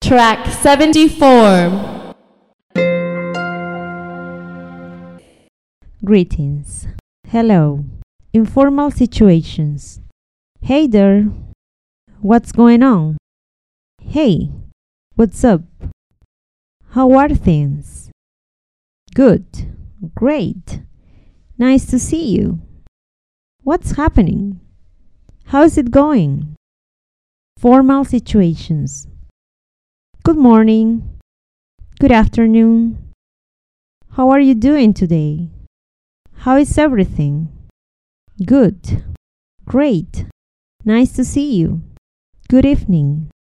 Track 74. Greetings. Hello. Informal situations. Hey there. What's going on? Hey, what's up? How are things? Good. Great. Nice to see you. What's happening? How's it going? Formal situations. Good morning. Good afternoon. How are you doing today? How is everything? Good. Great. Nice to see you. Good evening.